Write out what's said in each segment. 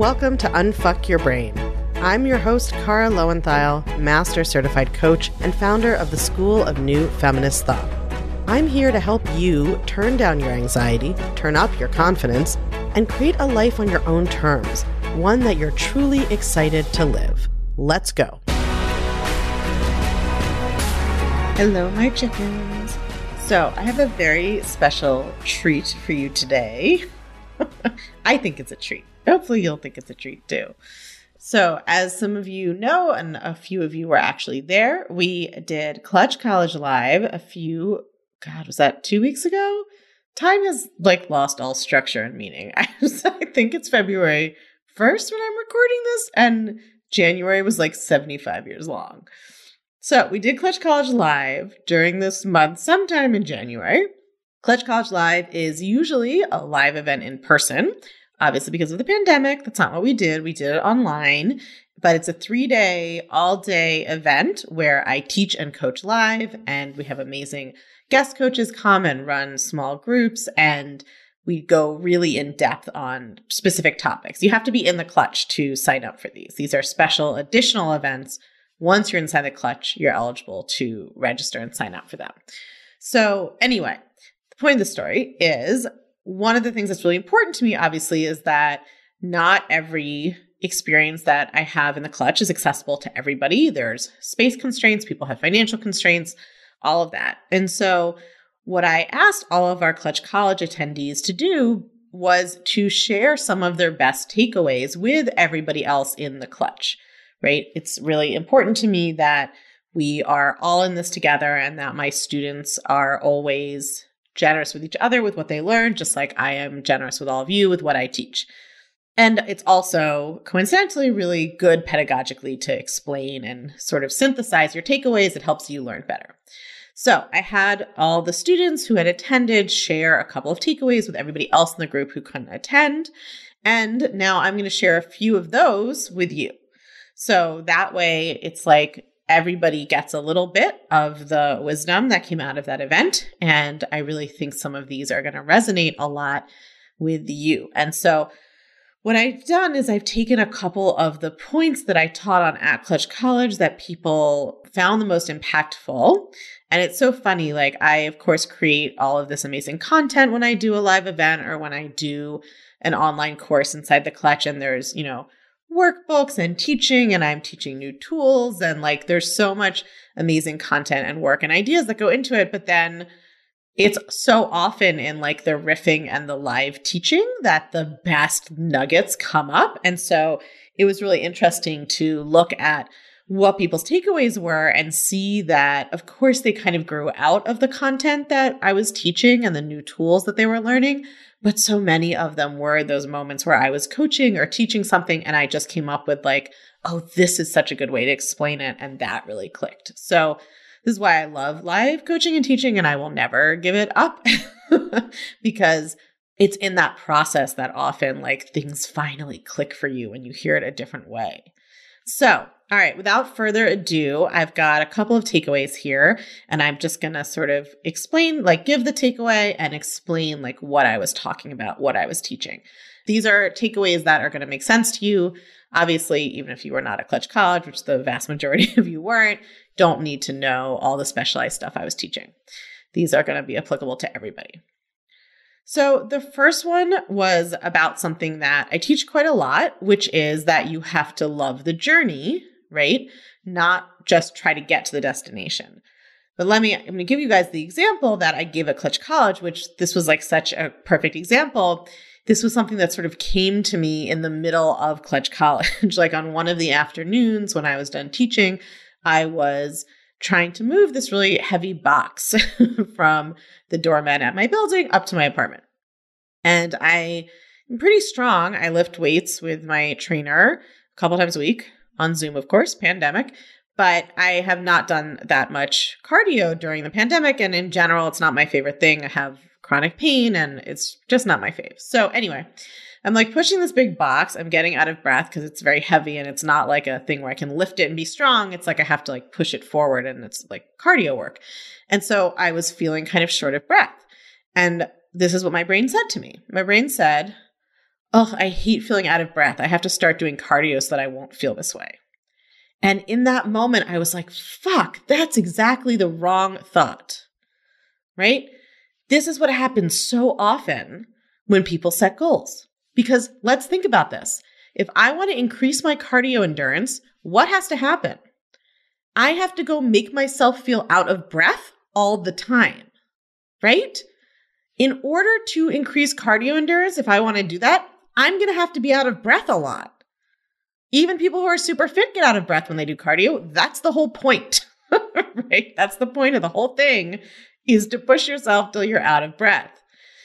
Welcome to Unfuck Your Brain. I'm your host, Cara Lowenthal, Master Certified Coach and founder of the School of New Feminist Thought. I'm here to help you turn down your anxiety, turn up your confidence, and create a life on your own terms, one that you're truly excited to live. Let's go. Hello, my chickens. So I have a very special treat for you today. I think it's a treat. Hopefully you'll think it's a treat too. So as some of you know, and a few of you were actually there, we did Clutch College Live was that 2 weeks ago? Time has lost all structure and meaning. I think it's February 1st when I'm recording this, and January was 75 years long. So we did Clutch College Live during this month, sometime in January. Clutch College Live is usually a live event in person. Obviously, because of the pandemic, that's not what we did. We did it online, but it's a 3-day, all-day event where I teach and coach live, and we have amazing guest coaches come and run small groups, and we go really in depth on specific topics. You have to be in the Clutch to sign up for these. These are special additional events. Once you're inside the Clutch, you're eligible to register and sign up for them. So anyway, the point of the story is one of the things that's really important to me, obviously, is that not every experience that I have in the Clutch is accessible to everybody. There's space constraints, people have financial constraints, all of that. And so what I asked all of our Clutch College attendees to do was to share some of their best takeaways with everybody else in the Clutch, right? It's really important to me that we are all in this together and that my students are always generous with each other with what they learn, just like I am generous with all of you with what I teach. And it's also coincidentally really good pedagogically to explain and sort of synthesize your takeaways. It helps you learn better. So I had all the students who had attended share a couple of takeaways with everybody else in the group who couldn't attend. And now I'm going to share a few of those with you. So that way it's everybody gets a little bit of the wisdom that came out of that event. And I really think some of these are going to resonate a lot with you. And so what I've done is I've taken a couple of the points that I taught on at Clutch College that people found the most impactful. And it's so funny. I, of course, create all of this amazing content when I do a live event or when I do an online course inside the Clutch. And there's, workbooks and teaching, and I'm teaching new tools, and there's so much amazing content and work and ideas that go into it. But then it's so often in the riffing and the live teaching that the best nuggets come up. And so it was really interesting to look at what people's takeaways were and see that, of course, they kind of grew out of the content that I was teaching and the new tools that they were learning. But so many of them were those moments where I was coaching or teaching something and I just came up with oh, this is such a good way to explain it. And that really clicked. So this is why I love live coaching and teaching, and I will never give it up because it's in that process that often things finally click for you when you hear it a different way. So, all right, without further ado, I've got a couple of takeaways here, and I'm just going to sort of explain, give the takeaway and explain what I was talking about, what I was teaching. These are takeaways that are going to make sense to you. Obviously, even if you were not at Clutch College, which the vast majority of you weren't, don't need to know all the specialized stuff I was teaching. These are going to be applicable to everybody. So the first one was about something that I teach quite a lot, which is that you have to love the journey, right? Not just try to get to the destination. But I'm going to give you guys the example that I gave at Clutch College, which this was such a perfect example. This was something that sort of came to me in the middle of Clutch College. On one of the afternoons when I was done teaching, I was trying to move this really heavy box from the doorman at my building up to my apartment. And I'm pretty strong. I lift weights with my trainer a couple times a week on Zoom, of course, pandemic. But I have not done that much cardio during the pandemic. And in general, it's not my favorite thing. I have chronic pain and it's just not my fave. So anyway, I'm pushing this big box. I'm getting out of breath because it's very heavy and it's not a thing where I can lift it and be strong. It's I have to push it forward and it's cardio work. And so I was feeling kind of short of breath. And this is what my brain said to me. My brain said, oh, I hate feeling out of breath. I have to start doing cardio so that I won't feel this way. And in that moment, I was like, fuck, that's exactly the wrong thought, right? This is what happens so often when people set goals. Because let's think about this. If I want to increase my cardio endurance, what has to happen? I have to go make myself feel out of breath all the time, right? In order to increase cardio endurance, if I want to do that, I'm going to have to be out of breath a lot. Even people who are super fit get out of breath when they do cardio. That's the whole point, right? That's the point of the whole thing, is to push yourself till you're out of breath.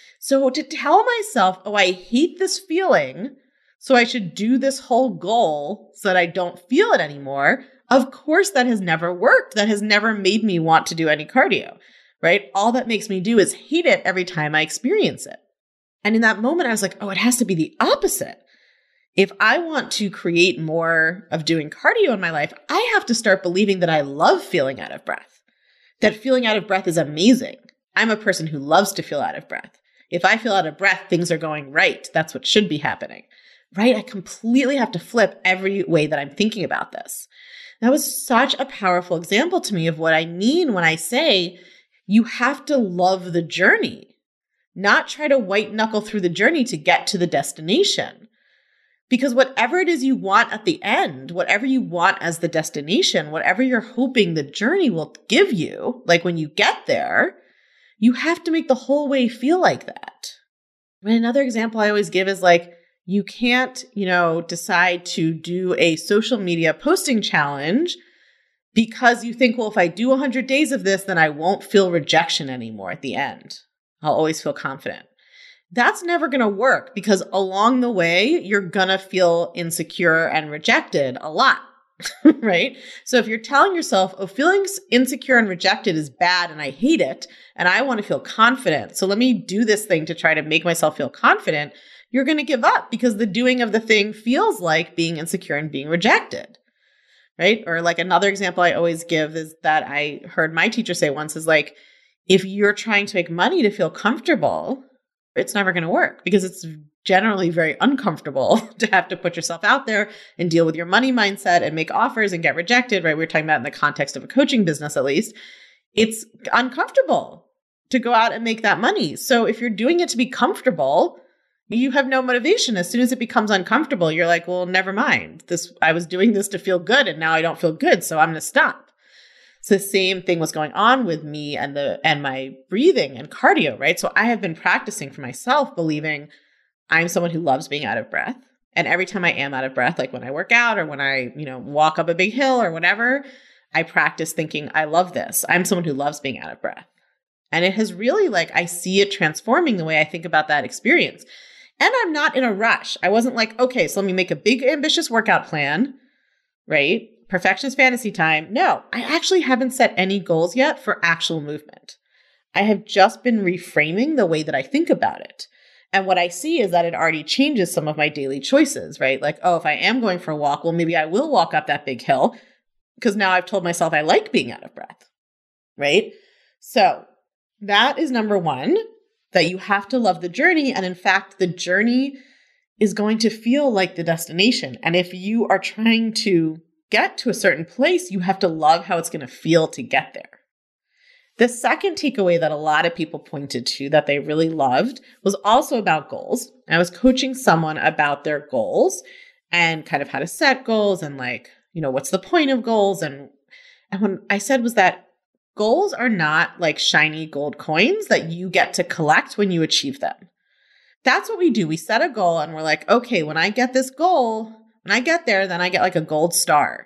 So to tell myself, oh, I hate this feeling, so I should do this whole goal so that I don't feel it anymore, of course that has never worked. That has never made me want to do any cardio, right? All that makes me do is hate it every time I experience it. And in that moment, I was like, oh, it has to be the opposite. If I want to create more of doing cardio in my life, I have to start believing that I love feeling out of breath, that feeling out of breath is amazing. I'm a person who loves to feel out of breath. If I feel out of breath, things are going right. That's what should be happening, right? I completely have to flip every way that I'm thinking about this. That was such a powerful example to me of what I mean when I say you have to love the journey, not try to white knuckle through the journey to get to the destination. Because whatever it is you want at the end, whatever you want as the destination, whatever you're hoping the journey will give you, like when you get there, you have to make the whole way feel like that. And another example I always give is like, you can't, decide to do a social media posting challenge because you think, well, if I do 100 days of this, then I won't feel rejection anymore at the end. I'll always feel confident. That's never going to work because along the way, you're going to feel insecure and rejected a lot, right? So if you're telling yourself, oh, feeling insecure and rejected is bad and I hate it and I want to feel confident, so let me do this thing to try to make myself feel confident, you're going to give up because the doing of the thing feels like being insecure and being rejected, right? Or like another example I always give is that I heard my teacher say once is like, if you're trying to make money to feel comfortable, it's never going to work because it's generally very uncomfortable to have to put yourself out there and deal with your money mindset and make offers and get rejected, right? We were talking about in the context of a coaching business, at least. It's uncomfortable to go out and make that money. So if you're doing it to be comfortable, you have no motivation. As soon as it becomes uncomfortable, you're like, well, never mind. I was doing this to feel good and now I don't feel good. So I'm going to stop. So the same thing was going on with me and my breathing and cardio, right? So I have been practicing for myself, believing I'm someone who loves being out of breath. And every time I am out of breath, like when I work out or when I, walk up a big hill or whatever, I practice thinking, I love this. I'm someone who loves being out of breath. And it has really I see it transforming the way I think about that experience. And I'm not in a rush. I wasn't like, okay, so let me make a big ambitious workout plan, right? Perfectionist fantasy time. No, I actually haven't set any goals yet for actual movement. I have just been reframing the way that I think about it. And what I see is that it already changes some of my daily choices, right? Like, oh, if I am going for a walk, well, maybe I will walk up that big hill because now I've told myself I like being out of breath, right? So that is number one, that you have to love the journey. And in fact, the journey is going to feel like the destination. And if you are trying to get to a certain place, you have to love how it's going to feel to get there. The second takeaway that a lot of people pointed to that they really loved was also about goals. I was coaching someone about their goals and kind of how to set goals and what's the point of goals? And what I said was that goals are not like shiny gold coins that you get to collect when you achieve them. That's what we do. We set a goal and we're like, okay, when I get this goal, when I get there, then I get like a gold star.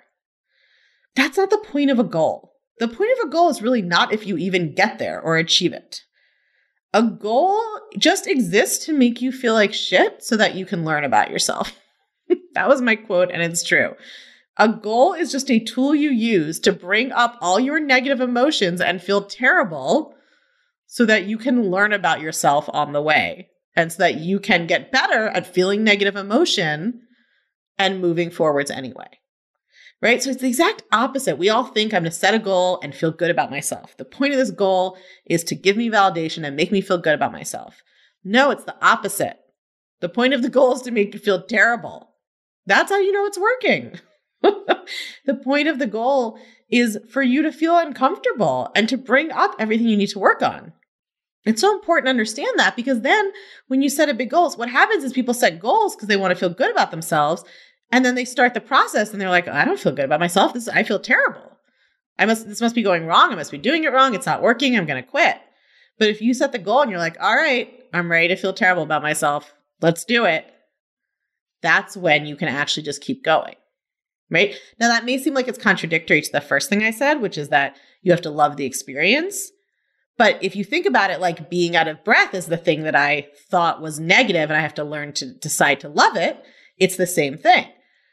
That's not the point of a goal. The point of a goal is really not if you even get there or achieve it. A goal just exists to make you feel like shit so that you can learn about yourself. That was my quote, and it's true. A goal is just a tool you use to bring up all your negative emotions and feel terrible so that you can learn about yourself on the way and so that you can get better at feeling negative emotion and moving forwards anyway, right? So it's the exact opposite. We all think I'm going to set a goal and feel good about myself. The point of this goal is to give me validation and make me feel good about myself. No, it's the opposite. The point of the goal is to make you feel terrible. That's how you know it's working. The point of the goal is for you to feel uncomfortable and to bring up everything you need to work on. It's so important to understand that, because then when you set a big goals, what happens is people set goals because they want to feel good about themselves. And then they start the process and they're like, I don't feel good about myself. I feel terrible. This must be going wrong. I must be doing it wrong. It's not working. I'm going to quit. But if you set the goal and you're like, all right, I'm ready to feel terrible about myself. Let's do it. That's when you can actually just keep going, right? Now that may seem like it's contradictory to the first thing I said, which is that you have to love the experience. But if you think about it, like being out of breath is the thing that I thought was negative and I have to learn to decide to love it. It's the same thing.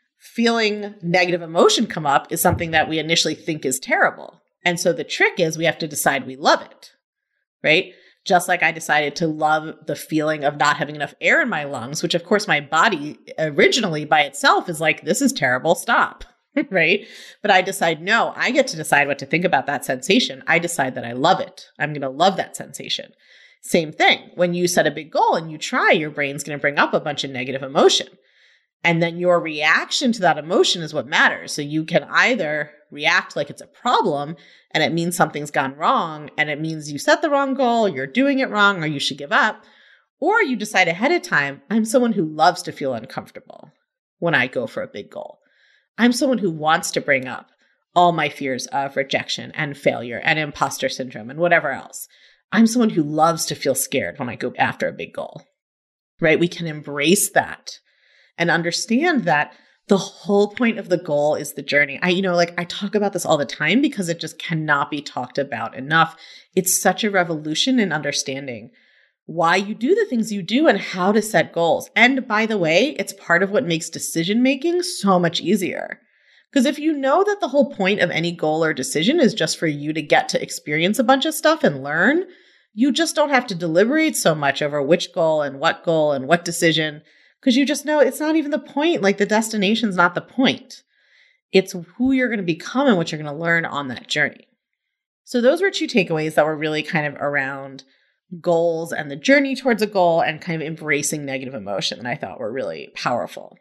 Feeling negative emotion come up is something that we initially think is terrible. And so the trick is we have to decide we love it, right? Just like I decided to love the feeling of not having enough air in my lungs, which of course my body originally by itself is like, this is terrible, stop. Right? But I decide, no, I get to decide what to think about that sensation. I decide that I love it. I'm going to love that sensation. Same thing. When you set a big goal and you try, your brain's going to bring up a bunch of negative emotion. And then your reaction to that emotion is what matters. So you can either react like it's a problem and it means something's gone wrong and it means you set the wrong goal, you're doing it wrong, or you should give up. Or you decide ahead of time, I'm someone who loves to feel uncomfortable when I go for a big goal. I'm someone who wants to bring up all my fears of rejection and failure and imposter syndrome and whatever else. I'm someone who loves to feel scared when I go after a big goal, right? We can embrace that and understand that the whole point of the goal is the journey. I talk about this all the time because it just cannot be talked about enough. It's such a revolution in understanding why you do the things you do and how to set goals. And by the way, it's part of what makes decision-making so much easier. Because if you know that the whole point of any goal or decision is just for you to get to experience a bunch of stuff and learn, you just don't have to deliberate so much over which goal and what decision, because you just know it's not even the point. Like the destination's not the point. It's who you're going to become and what you're going to learn on that journey. So those were two takeaways that were really kind of around goals and the journey towards a goal and kind of embracing negative emotion that I thought were really powerful.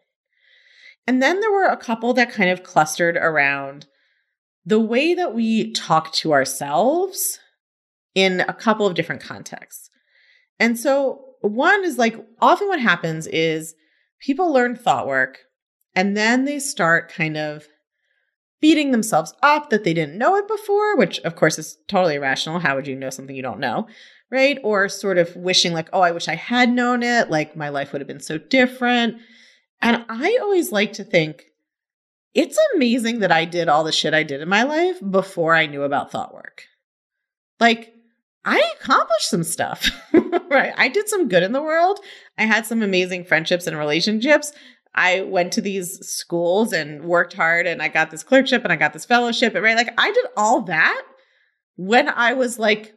And then there were a couple that kind of clustered around the way that we talk to ourselves in a couple of different contexts. And so one is like, often what happens is people learn thought work and then they start kind of beating themselves up that they didn't know it before, which of course is totally irrational. How would you know something you don't know? Right? Or sort of wishing like, oh, I wish I had known it. Like my life would have been so different. And I always like to think it's amazing that I did all the shit I did in my life before I knew about thought work. Like I accomplished some stuff, right? I did some good in the world. I had some amazing friendships and relationships. I went to these schools and worked hard and I got this clerkship and I got this fellowship, right? Like I did all that when I was like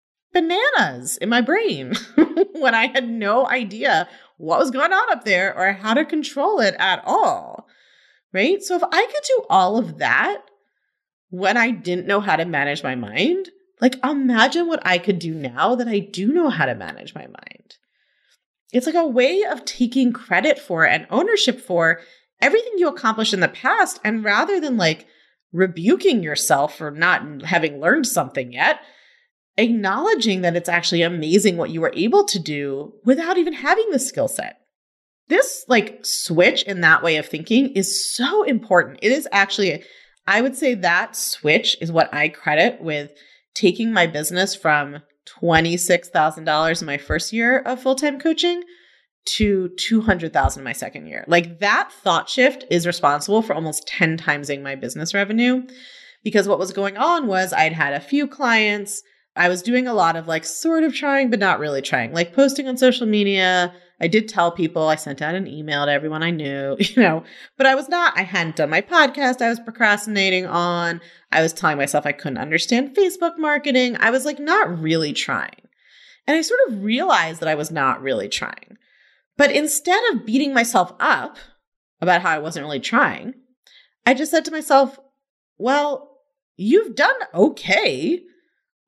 bananas in my brain, when I had no idea what was going on up there or how to control it at all, right? So if I could do all of that when I didn't know how to manage my mind, like imagine what I could do now that I do know how to manage my mind. It's like a way of taking credit for and ownership for everything you accomplished in the past. And rather than like rebuking yourself for not having learned something yet, acknowledging that it's actually amazing what you were able to do without even having the skill set. This like switch in that way of thinking is so important. It is actually, I would say that switch is what I credit with taking my business from $26,000 in my first year of full-time coaching to $200,000 in my second year. Like that thought shift is responsible for almost 10 timesing my business revenue, because what was going on was I'd had a few clients. I was doing a lot of like sort of trying, but not really trying, like posting on social media. I did tell people, I sent out an email to everyone I knew, but I hadn't done my podcast. I was procrastinating on. I was telling myself I couldn't understand Facebook marketing. I was like not really trying. And I sort of realized that I was not really trying. But instead of beating myself up about how I wasn't really trying, I just said to myself, well, you've done okay.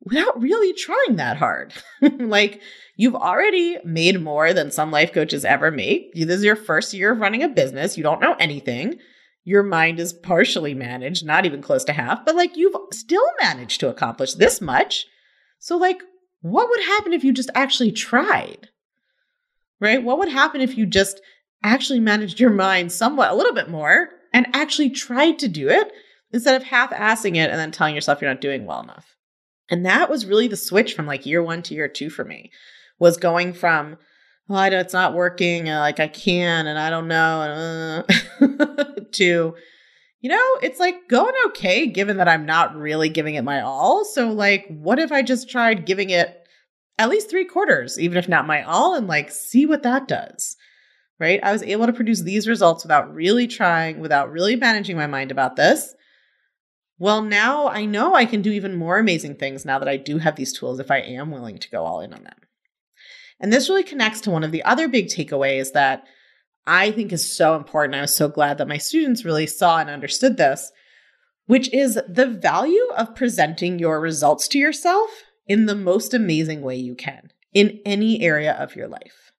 without really trying that hard. Like, you've already made more than some life coaches ever make. This is your first year of running a business. You don't know anything. Your mind is partially managed, not even close to half, but like you've still managed to accomplish this much. So like, what would happen if you just actually tried? Right? What would happen if you just actually managed your mind somewhat, a little bit more, and actually tried to do it instead of half-assing it and then telling yourself you're not doing well enough? And that was really the switch from like year 1 to year 2 for me, was going from, well, it's not working, like I can, and I don't know, to, it's like going okay, given that I'm not really giving it my all. So like, what if I just tried giving it at least 3/4, even if not my all, and like see what that does, right? I was able to produce these results without really trying, without really managing my mind about this. Well, now I know I can do even more amazing things now that I do have these tools if I am willing to go all in on them. And this really connects to one of the other big takeaways that I think is so important. I was so glad that my students really saw and understood this, which is the value of presenting your results to yourself in the most amazing way you can in any area of your life.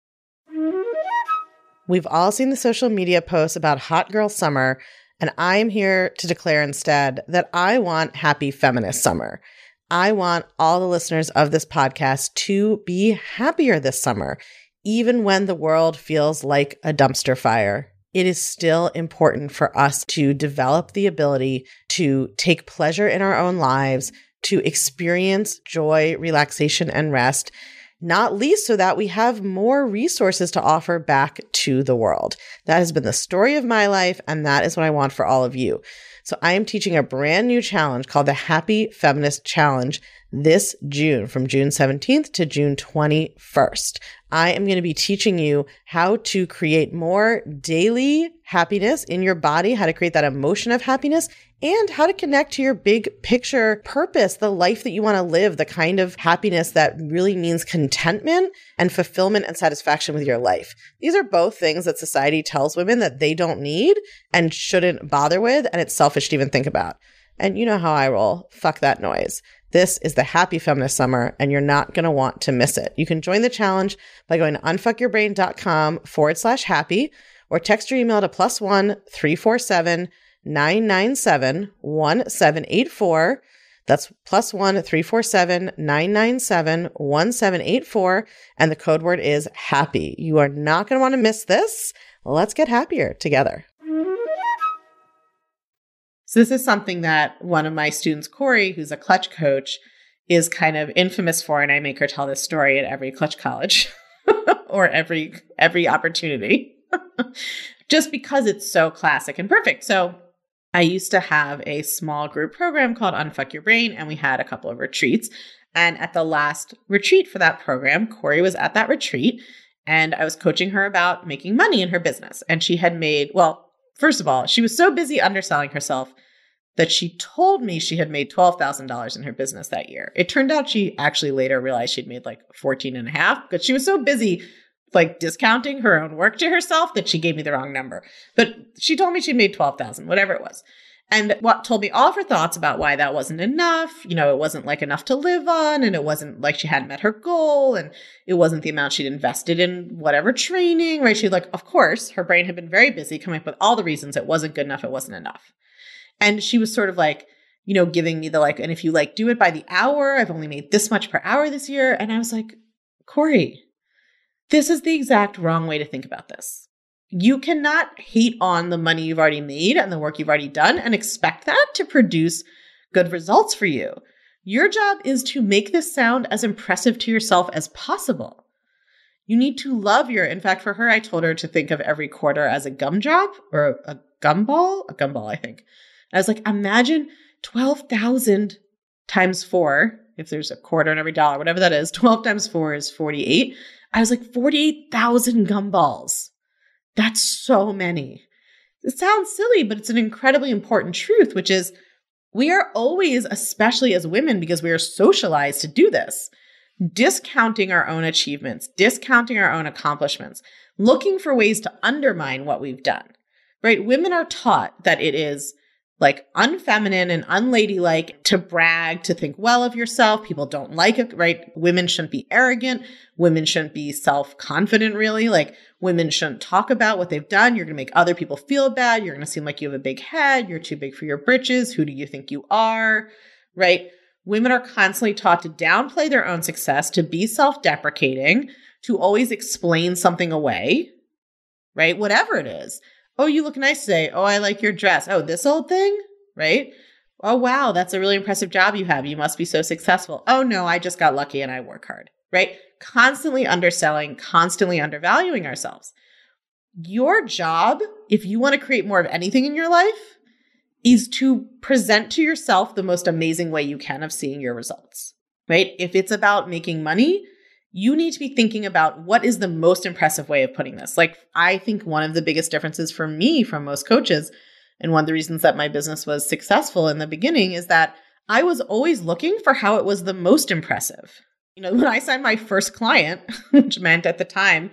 We've all seen the social media posts about hot girl summer, and I'm here to declare instead that I want happy feminist summer. I want all the listeners of this podcast to be happier this summer, even when the world feels like a dumpster fire. It is still important for us to develop the ability to take pleasure in our own lives, to experience joy, relaxation, and rest, not least so that we have more resources to offer back to the world. That has been the story of my life, and that is what I want for all of you. So I am teaching a brand new challenge called the Happy Feminist Challenge this June, from June 17th to June 21st. I am going to be teaching you how to create more daily happiness in your body, how to create that emotion of happiness, and how to connect to your big picture purpose, the life that you want to live, the kind of happiness that really means contentment and fulfillment and satisfaction with your life. These are both things that society tells women that they don't need and shouldn't bother with, and it's selfish to even think about. And you know how I roll. Fuck that noise. This is the Happy Feminist Summer, and you're not going to want to miss it. You can join the challenge by going to unfuckyourbrain.com/happy, or text your email to +1 347 997 1784. That's +1 347 997 1784. And the code word is happy. You are not going to want to miss this. Let's get happier together. So this is something that one of my students, Corey, who's a clutch coach, is kind of infamous for. And I make her tell this story at every clutch college or every opportunity, just because it's so classic and perfect. So I used to have a small group program called Unfuck Your Brain, and we had a couple of retreats. And at the last retreat for that program, Corey was at that retreat, and I was coaching her about making money in her business. And she had made, well, first of all, she was so busy underselling herself that she told me she had made $12,000 in her business that year. It turned out she actually later realized she'd made like 14.5, but she was so busy like discounting her own work to herself that she gave me the wrong number. But she told me she made 12,000, whatever it was. And what told me all of her thoughts about why that wasn't enough. It wasn't like enough to live on, and it wasn't like she hadn't met her goal, and it wasn't the amount she'd invested in whatever training, right? She'd like, of course, her brain had been very busy coming up with all the reasons it wasn't good enough, it wasn't enough. And she was sort of like, giving me the like, and if you like do it by the hour, I've only made this much per hour this year. And I was like, Corey, this is the exact wrong way to think about this. You cannot hate on the money you've already made and the work you've already done and expect that to produce good results for you. Your job is to make this sound as impressive to yourself as possible. You need to love in fact, for her, I told her to think of every quarter as a gumdrop or a gumball, I think. I was like, imagine 12,000 times 4, if there's a quarter in every dollar, whatever that is, 12 times 4 is 48. I was like, 48,000 gumballs. That's so many. It sounds silly, but it's an incredibly important truth, which is we are always, especially as women, because we are socialized to do this, discounting our own achievements, discounting our own accomplishments, looking for ways to undermine what we've done, right? Women are taught that it is like unfeminine and unladylike to brag, to think well of yourself. People don't like it, right? Women shouldn't be arrogant. Women shouldn't be self-confident, really. Like women shouldn't talk about what they've done. You're going to make other people feel bad. You're going to seem like you have a big head. You're too big for your britches. Who do you think you are? Right? Women are constantly taught to downplay their own success, to be self-deprecating, to always explain something away, right? Whatever it is. Oh, you look nice today. Oh, I like your dress. Oh, this old thing, right? Oh, wow, that's a really impressive job you have. You must be so successful. Oh, no, I just got lucky and I work hard, right? Constantly underselling, constantly undervaluing ourselves. Your job, if you want to create more of anything in your life, is to present to yourself the most amazing way you can of seeing your results, right? If it's about making money, you need to be thinking about what is the most impressive way of putting this. Like, I think one of the biggest differences for me from most coaches, and one of the reasons that my business was successful in the beginning, is that I was always looking for how it was the most impressive. You know, when I signed my first client, which meant at the time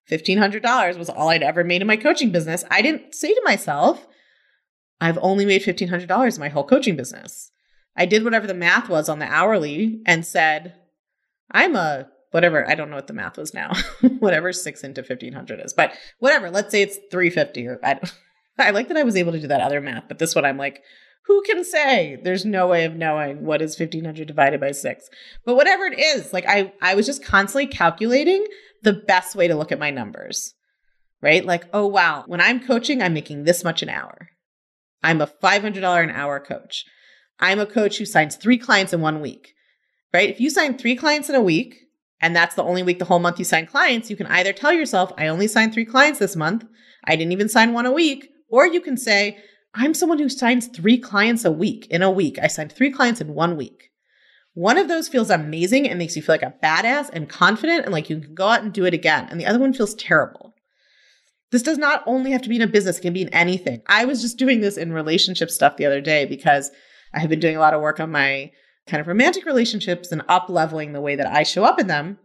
$1,500 was all I'd ever made in my coaching business, I didn't say to myself, I've only made $1,500 in my whole coaching business. I did whatever the math was on the hourly and said, I'm a whatever, I don't know what the math was now, whatever 6 into 1,500 is, but whatever, let's say it's 350 or I like that I was able to do that other math, but this one I'm like, who can say? There's no way of knowing what is 1,500 divided by 6. But whatever it is, like I was just constantly calculating the best way to look at my numbers, right? Like, oh, wow, when I'm coaching, I'm making this much an hour. I'm a $500 an hour coach. I'm a coach who signs 3 clients in 1 week, right? If you sign 3 clients in a week, and that's the only week the whole month you sign clients, you can either tell yourself, I only signed 3 clients this month. I didn't even sign 1 a week. Or you can say, I'm someone who signs 3 clients a week. In a week, I signed 3 clients in 1 week. One of those feels amazing and makes you feel like a badass and confident and like you can go out and do it again. And the other one feels terrible. This does not only have to be in a business, it can be in anything. I was just doing this in relationship stuff the other day because I have been doing a lot of work on my kind of romantic relationships and up-leveling the way that I show up in them.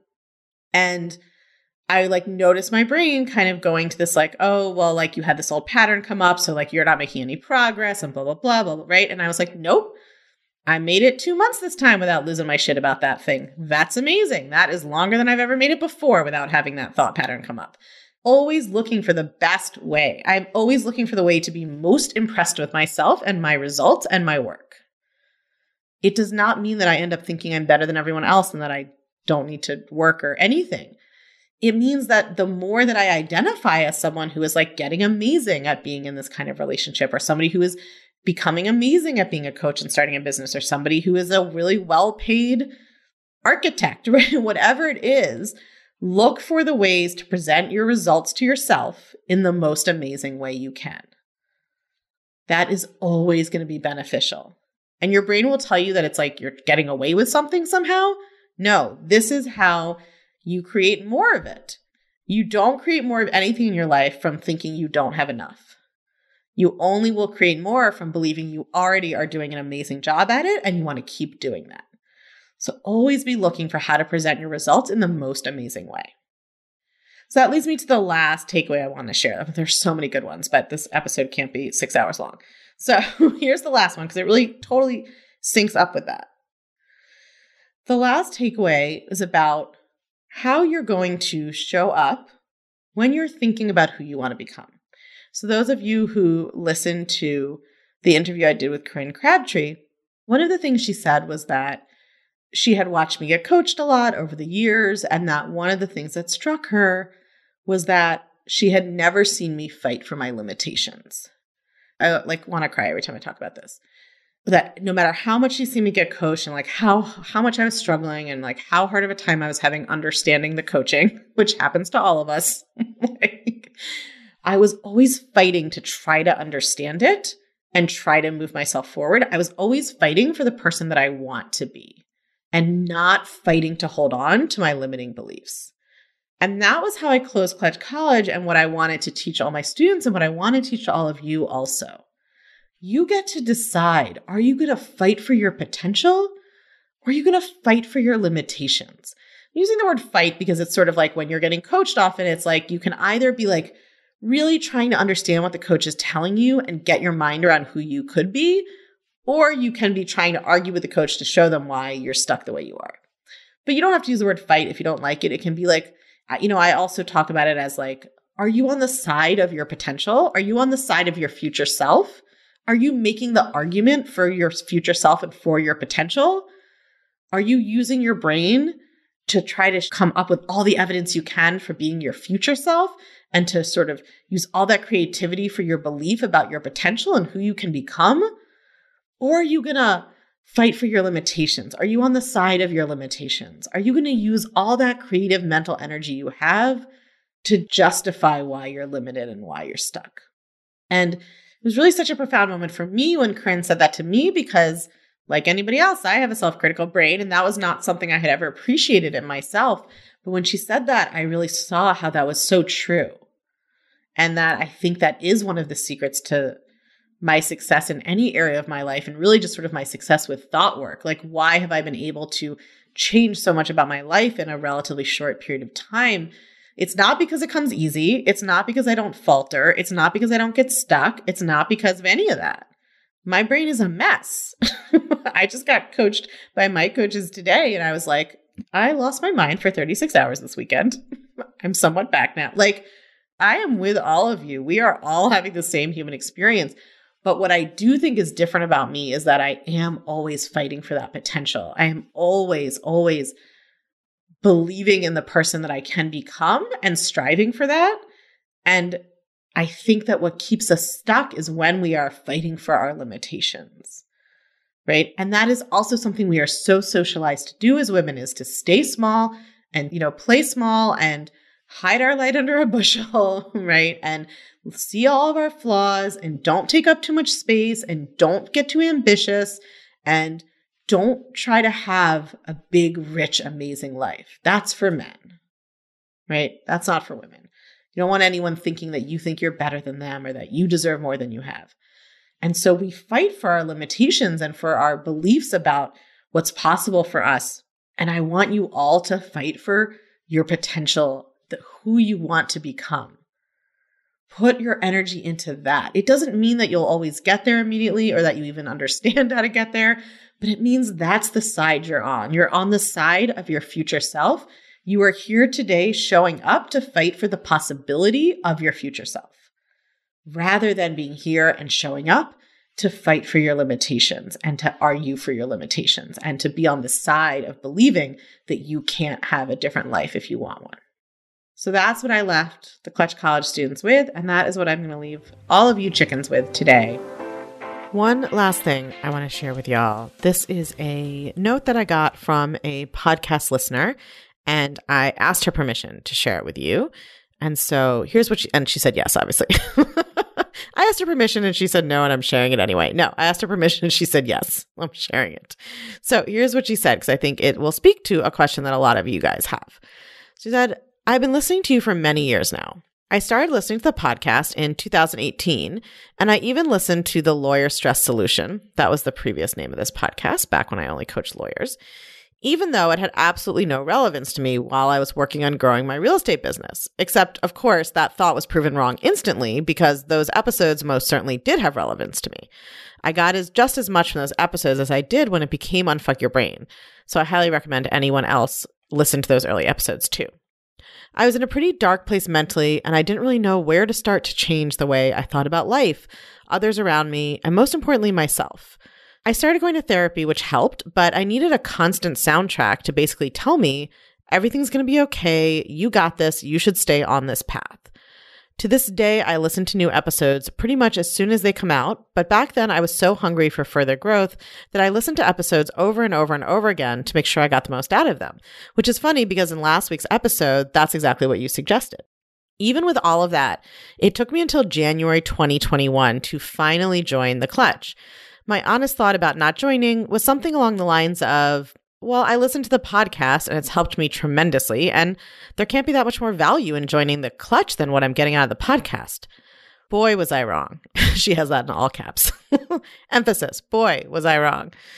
And I like noticed my brain kind of going to this like, oh, well, like you had this old pattern come up. So like, you're not making any progress and blah, blah, blah, blah, blah, right? And I was like, nope, I made it 2 months this time without losing my shit about that thing. That's amazing. That is longer than I've ever made it before without having that thought pattern come up. Always looking for the best way. I'm always looking for the way to be most impressed with myself and my results and my work. It does not mean that I end up thinking I'm better than everyone else and that I don't need to work or anything. It means that the more that I identify as someone who is like getting amazing at being in this kind of relationship, or somebody who is becoming amazing at being a coach and starting a business, or somebody who is a really well-paid architect, right? Whatever it is, look for the ways to present your results to yourself in the most amazing way you can. That is always going to be beneficial. And your brain will tell you that it's like you're getting away with something somehow. No, this is how you create more of it. You don't create more of anything in your life from thinking you don't have enough. You only will create more from believing you already are doing an amazing job at it and you want to keep doing that. So always be looking for how to present your results in the most amazing way. So that leads me to the last takeaway I want to share. There's so many good ones, but this episode can't be 6 hours long. So here's the last one because it really totally syncs up with that. The last takeaway is about how you're going to show up when you're thinking about who you want to become. So those of you who listened to the interview I did with Corinne Crabtree, one of the things she said was that she had watched me get coached a lot over the years, and that one of the things that struck her was that she had never seen me fight for my limitations. I want to cry every time I talk about this. That no matter how much she's seen me get coached and like how much I was struggling and like how hard of a time I was having understanding the coaching, which happens to all of us, I was always fighting to try to understand it and try to move myself forward. I was always fighting for the person that I want to be and not fighting to hold on to my limiting beliefs. And that was how I closed Clutch College and what I wanted to teach all my students and what I want to teach all of you also. You get to decide, are you going to fight for your potential or are you going to fight for your limitations? I'm using the word fight because it's sort of like when you're getting coached often, it's like you can either be like really trying to understand what the coach is telling you and get your mind around who you could be, or you can be trying to argue with the coach to show them why you're stuck the way you are. But you don't have to use the word fight if you don't like it. It can be like, I also talk about it as like, are you on the side of your potential? Are you on the side of your future self? Are you making the argument for your future self and for your potential? Are you using your brain to try to come up with all the evidence you can for being your future self and to sort of use all that creativity for your belief about your potential and who you can become? Or are you going to fight for your limitations? Are you on the side of your limitations? Are you going to use all that creative mental energy you have to justify why you're limited and why you're stuck? And it was really such a profound moment for me when Corinne said that to me, because like anybody else, I have a self-critical brain, and that was not something I had ever appreciated in myself. But when she said that, I really saw how that was so true. And that I think that is one of the secrets to my success in any area of my life, and really just sort of my success with thought work. Like, why have I been able to change so much about my life in a relatively short period of time? It's not because it comes easy. It's not because I don't falter. It's not because I don't get stuck. It's not because of any of that. My brain is a mess. I just got coached by my coaches today, and I was like, I lost my mind for 36 hours this weekend. I'm somewhat back now. Like, I am with all of you. We are all having the same human experience. But what I do think is different about me is that I am always fighting for that potential. I am always believing in the person that I can become and striving for that. And I think that what keeps us stuck is when we are fighting for our limitations, right? And that is also something we are so socialized to do as women, is to stay small and, play small and hide our light under a bushel, right? And see all of our flaws and don't take up too much space and don't get too ambitious and don't try to have a big, rich, amazing life. That's for men, right? That's not for women. You don't want anyone thinking that you think you're better than them or that you deserve more than you have. And so we fight for our limitations and for our beliefs about what's possible for us. And I want you all to fight for your potential, who you want to become. Put your energy into that. It doesn't mean that you'll always get there immediately or that you even understand how to get there, but it means that's the side you're on. You're on the side of your future self. You are here today showing up to fight for the possibility of your future self, rather than being here and showing up to fight for your limitations and to argue for your limitations and to be on the side of believing that you can't have a different life if you want one. So that's what I left the Clutch College students with, and that is what I'm going to leave all of you chickens with today. One last thing I want to share with y'all. This is a note that I got from a podcast listener, and I asked her permission to share it with you. And so here's what she said yes, obviously. I asked her permission and she said no, and I'm sharing it anyway. No, I asked her permission and she said yes, I'm sharing it. So here's what she said, because I think it will speak to a question that a lot of you guys have. She said, I've been listening to you for many years now. I started listening to the podcast in 2018, and I even listened to the Lawyer Stress Solution. That was the previous name of this podcast, back when I only coached lawyers, even though it had absolutely no relevance to me while I was working on growing my real estate business. Except, of course, that thought was proven wrong instantly, because those episodes most certainly did have relevance to me. I got just as much from those episodes as I did when it became Unfuck Your Brain. So I highly recommend anyone else listen to those early episodes too. I was in a pretty dark place mentally, and I didn't really know where to start to change the way I thought about life, others around me, and most importantly, myself. I started going to therapy, which helped, but I needed a constant soundtrack to basically tell me everything's going to be okay, you got this, you should stay on this path. To this day, I listen to new episodes pretty much as soon as they come out, but back then I was so hungry for further growth that I listened to episodes over and over and over again to make sure I got the most out of them, which is funny because in last week's episode, that's exactly what you suggested. Even with all of that, it took me until January 2021 to finally join the Clutch. My honest thought about not joining was something along the lines of, well, I listened to the podcast and it's helped me tremendously, and there can't be that much more value in joining the Clutch than what I'm getting out of the podcast. Boy, was I wrong. She has that in all caps. Emphasis. Boy, was I wrong.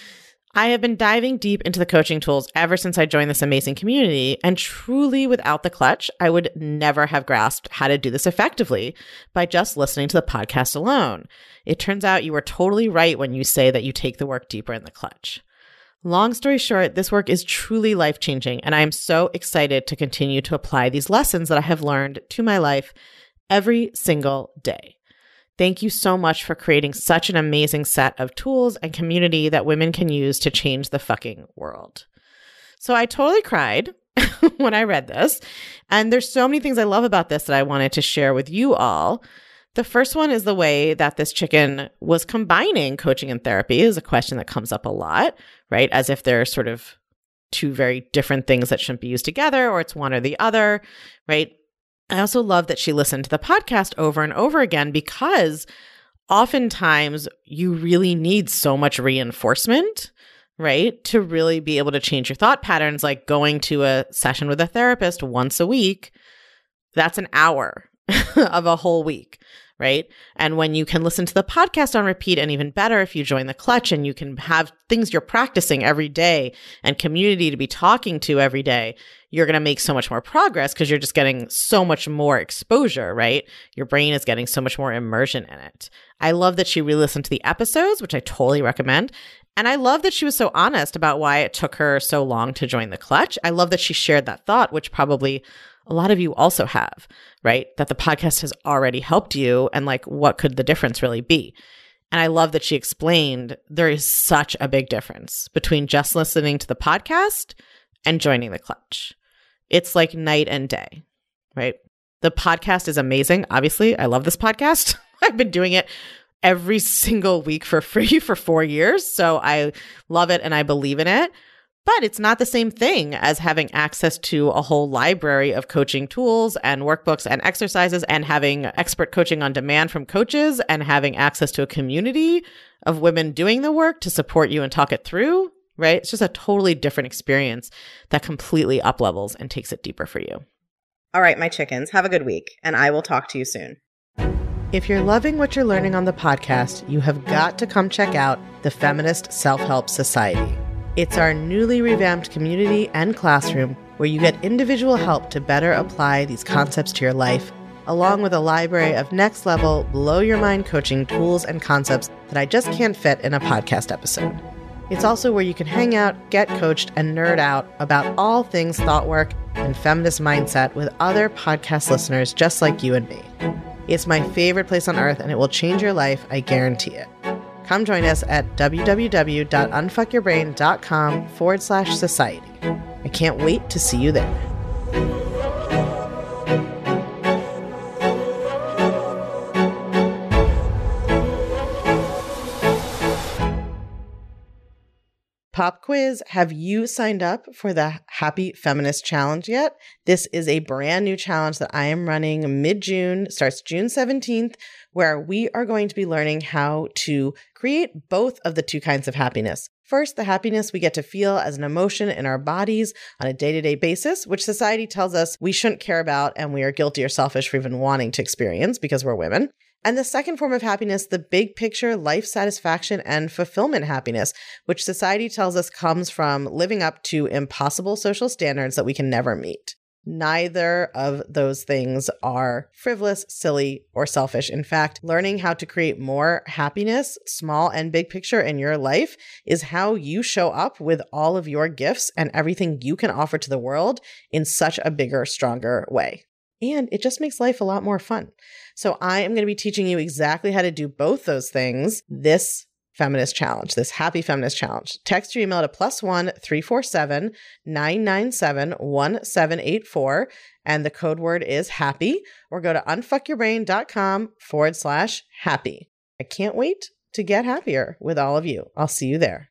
I have been diving deep into the coaching tools ever since I joined this amazing community, and truly without the clutch, I would never have grasped how to do this effectively by just listening to the podcast alone. It turns out you were totally right when you say that you take the work deeper in the clutch. Long story short, this work is truly life-changing, and I am so excited to continue to apply these lessons that I have learned to my life every single day. Thank you so much for creating such an amazing set of tools and community that women can use to change the fucking world. So I totally cried when I read this. And there's so many things I love about this that I wanted to share with you all. The first one is the way that this chicken was combining coaching and therapy is a question that comes up a lot, right? As if they're sort of two very different things that shouldn't be used together, or it's one or the other, right? I also love that she listened to the podcast over and over again because oftentimes you really need so much reinforcement, right? To really be able to change your thought patterns, like going to a session with a therapist once a week. That's an hour of a whole week, right? And when you can listen to the podcast on repeat, and even better if you join the clutch and you can have things you're practicing every day and community to be talking to every day, you're going to make so much more progress because you're just getting so much more exposure, right? Your brain is getting so much more immersion in it. I love that she re-listened to the episodes, which I totally recommend. And I love that she was so honest about why it took her so long to join the clutch. I love that she shared that thought, which probably a lot of you also have, right? That the podcast has already helped you, and like, what could the difference really be? And I love that she explained there is such a big difference between just listening to the podcast and joining the clutch. It's like night and day, right? The podcast is amazing. Obviously, I love this podcast. I've been doing it every single week for free for 4 years. So I love it and I believe in it. But it's not the same thing as having access to a whole library of coaching tools and workbooks and exercises, and having expert coaching on demand from coaches, and having access to a community of women doing the work to support you and talk it through, right? It's just a totally different experience that completely up-levels and takes it deeper for you. All right, my chickens, have a good week, and I will talk to you soon. If you're loving what you're learning on the podcast, you have got to come check out the Feminist Self-Help Society. It's our newly revamped community and classroom where you get individual help to better apply these concepts to your life, along with a library of next-level, blow-your-mind coaching tools and concepts that I just can't fit in a podcast episode. It's also where you can hang out, get coached, and nerd out about all things thought work and feminist mindset with other podcast listeners just like you and me. It's my favorite place on earth, and it will change your life, I guarantee it. Come join us at www.unfuckyourbrain.com/society. I can't wait to see you there. Pop quiz. Have you signed up for the Happy Feminist Challenge yet? This is a brand new challenge that I am running mid-June, starts June 17th, where we are going to be learning how to create both of the two kinds of happiness. First, the happiness we get to feel as an emotion in our bodies on a day-to-day basis, which society tells us we shouldn't care about and we are guilty or selfish for even wanting to experience because we're women. And the second form of happiness, the big picture life satisfaction and fulfillment happiness, which society tells us comes from living up to impossible social standards that we can never meet. Neither of those things are frivolous, silly, or selfish. In fact, learning how to create more happiness, small and big picture in your life, is how you show up with all of your gifts and everything you can offer to the world in such a bigger, stronger way. And it just makes life a lot more fun. So I am going to be teaching you exactly how to do both those things this feminist challenge, this Happy Feminist Challenge. Text your email to +1 347 997 1784, and the code word is happy, or go to unfuckyourbrain.com/happy. I can't wait to get happier with all of you. I'll see you there.